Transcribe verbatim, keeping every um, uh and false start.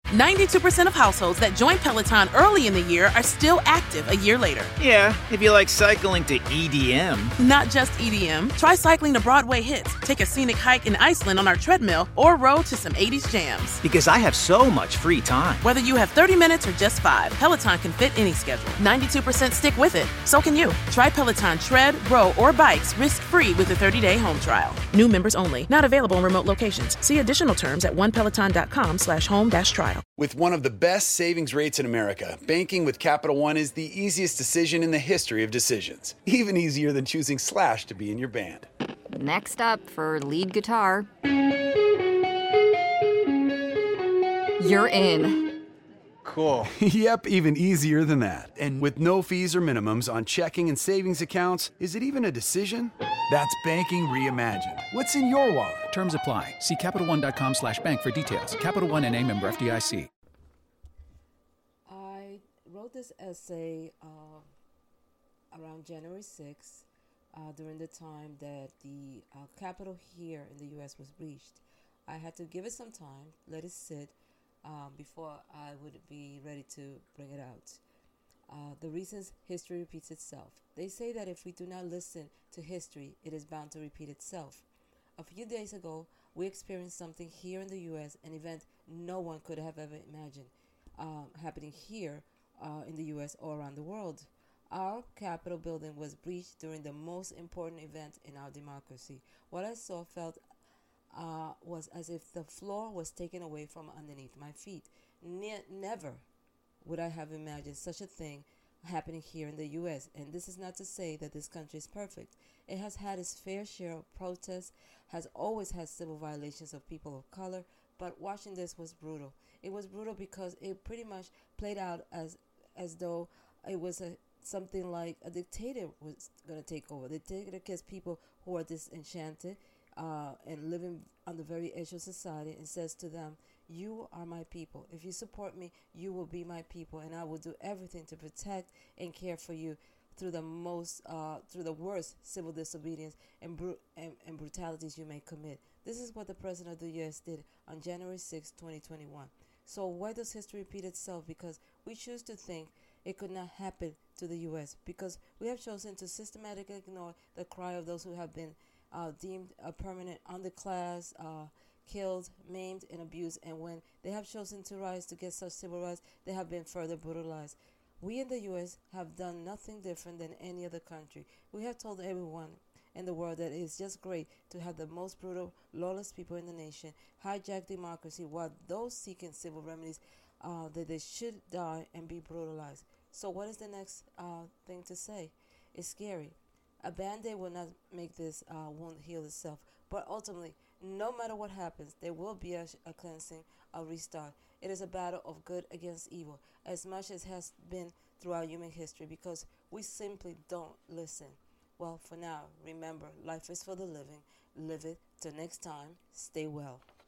ninety-two percent of households that join Peloton early in the year are still active a year later. Yeah, if you like cycling to E D M. Not just E D M. Try cycling to Broadway hits, take a scenic hike in Iceland on our treadmill, or row to some eighties jams. Because I have so much free time. Whether you have thirty minutes or just five, Peloton can fit any schedule. ninety-two percent stick with it. So can you. Try Peloton tread, row, or bikes risk-free with a thirty-day home trial. New members only. Not available in remote locations. See additional terms at onepeloton.com slash home dash trial. With one of the best savings rates in America, banking with Capital One is the easiest decision in the history of decisions. Even easier than choosing Slash to be in your band. Next up for lead guitar. You're in. Cool. Yep, even easier than that. And with no fees or minimums on checking and savings accounts, is it even a decision? That's banking reimagined. What's in your wallet? Terms apply. See CapitalOne.com slash bank for details. Capital One N A member F D I C. I wrote this essay uh, around January sixth, uh, during the time that the uh, Capitol here in the U S was breached. I had to give it some time, let it sit, um, before I would be ready to bring it out. Uh, the reasons history repeats itself. They say that if we do not listen to history, it is bound to repeat itself. A few days ago, we experienced something here in the U S, an event no one could have ever imagined uh, happening here uh, in the U S or around the world. Our Capitol building was breached during the most important event in our democracy. What I saw felt uh, was as if the floor was taken away from underneath my feet. Ne- never would I have imagined such a thing happening here in the U S. And this is not to say that this country is perfect. It has had its fair share of protests, has always had civil violations of people of color, but watching this was brutal. It was brutal because it pretty much played out as as though it was a something like a dictator was going to take over. The dictator gets people who are disenchanted uh, and living on the very edge of society and says to them, you are my people. If you support me, you will be my people, and I will do everything to protect and care for you through the most, uh, through the worst civil disobedience and, bru- and, and brutalities you may commit. This is what the President of the U S did on January sixth, twenty twenty-one. So why does history repeat itself? Because we choose to think it could not happen to the U S because we have chosen to systematically ignore the cry of those who have been uh, deemed a permanent underclass, uh, killed, maimed, and abused. And when they have chosen to rise to get such civil rights, they have been further brutalized. We in the U S have done nothing different than any other country. We have told everyone in the world that it is just great to have the most brutal, lawless people in the nation hijack democracy, while those seeking civil remedies, uh, that they should die and be brutalized. So what is the next uh, thing to say? It's scary. A Band-Aid will not make this uh, wound heal itself. But ultimately, no matter what happens, there will be a, a cleansing, a restart. It is a battle of good against evil, as much as has been throughout human history, because we simply don't listen. Well, for now, remember, life is for the living. Live it. Till next time, stay well.